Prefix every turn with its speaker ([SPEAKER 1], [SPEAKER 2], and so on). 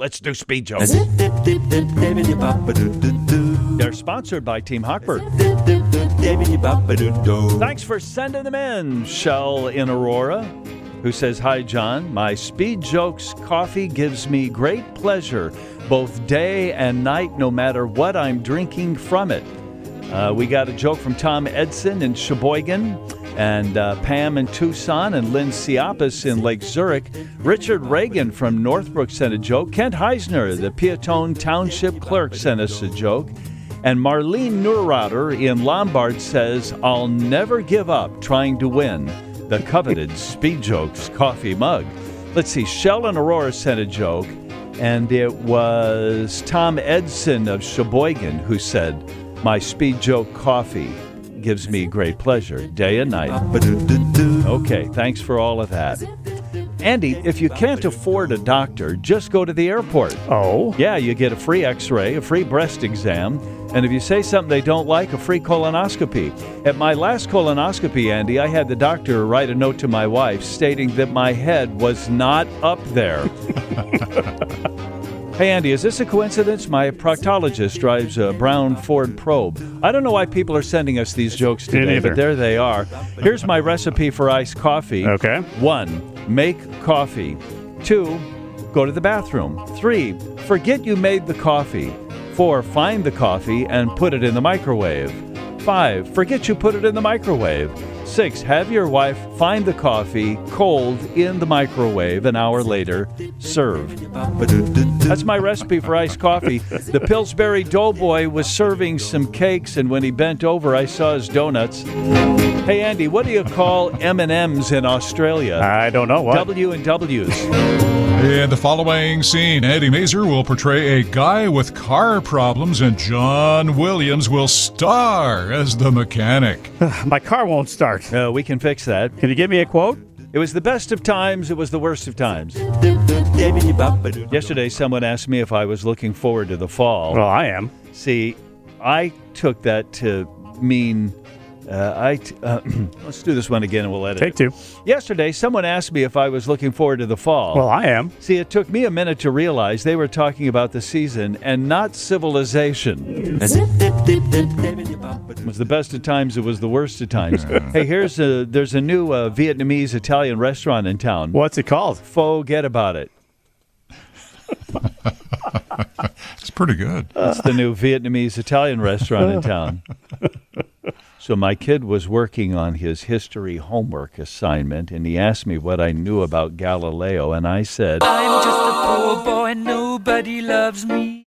[SPEAKER 1] Let's do speed jokes. They're sponsored by Team Hochberg. Thanks for sending them in, Shell in Aurora, who says, "Hi, John. My Speed Jokes coffee gives me great pleasure both day and night, no matter what I'm drinking from it." We got a joke from Tom Edson in Sheboygan, and Pam in Tucson, and Lynn Siapis in Lake Zurich. Richard Reagan from Northbrook sent a joke. Kent Heisner, the Peatone Township clerk, sent us a joke. And Marlene Neurotter in Lombard says, "I'll never give up trying to win the coveted Speed Jokes coffee mug." Let's see, Shell and Aurora sent a joke, and it was Tom Edson of Sheboygan who said, "My Speed Joke coffee gives me great pleasure, day and night." Okay, thanks for all of that. Andy, if you can't afford a doctor, just go to the airport.
[SPEAKER 2] Oh?
[SPEAKER 1] Yeah, you get a free x-ray, a free breast exam, and if you say something they don't like, a free colonoscopy. At my last colonoscopy, Andy, I had the doctor write a note to my wife stating that my head was not up there. Hey, Andy, is this a coincidence? My proctologist drives a brown Ford Probe. I don't know why people are sending us these jokes today, but there they are. Here's my recipe for iced coffee.
[SPEAKER 2] Okay.
[SPEAKER 1] 1, make coffee. 2, go to the bathroom. 3, forget you made the coffee. 4, find the coffee and put it in the microwave. 5, forget you put it in the microwave. 6, have your wife find the coffee cold in the microwave. An hour later, serve. That's my recipe for iced coffee. The Pillsbury Doughboy was serving some cakes, and when he bent over, I saw his donuts. Hey, Andy, what do you call M&Ms in Australia?
[SPEAKER 2] I don't know. What?
[SPEAKER 1] W&Ws.
[SPEAKER 3] In the following scene, Andy Mazer will portray a guy with car problems, and John Williams will star as the mechanic.
[SPEAKER 2] My car won't start.
[SPEAKER 1] We can fix that.
[SPEAKER 2] Can you give me a quote?
[SPEAKER 1] It was the best of times. It was the worst of times. Yesterday, someone asked me if I was looking forward to the fall.
[SPEAKER 2] Well, I am.
[SPEAKER 1] See, I took that to mean... let's do this one again and we'll edit
[SPEAKER 2] Take 2.
[SPEAKER 1] Yesterday, someone asked me if I was looking forward to the fall.
[SPEAKER 2] Well, I am.
[SPEAKER 1] See, it took me a minute to realize they were talking about the season and not civilization. It was the best of times. It was the worst of times. Hey, there's a new Vietnamese Italian restaurant in town.
[SPEAKER 2] What's it called?
[SPEAKER 1] Forget about it.
[SPEAKER 3] It's pretty good.
[SPEAKER 1] It's the new Vietnamese Italian restaurant in town. So my kid was working on his history homework assignment, and he asked me what I knew about Galileo, and I said,
[SPEAKER 4] "I'm just a poor boy and nobody loves me."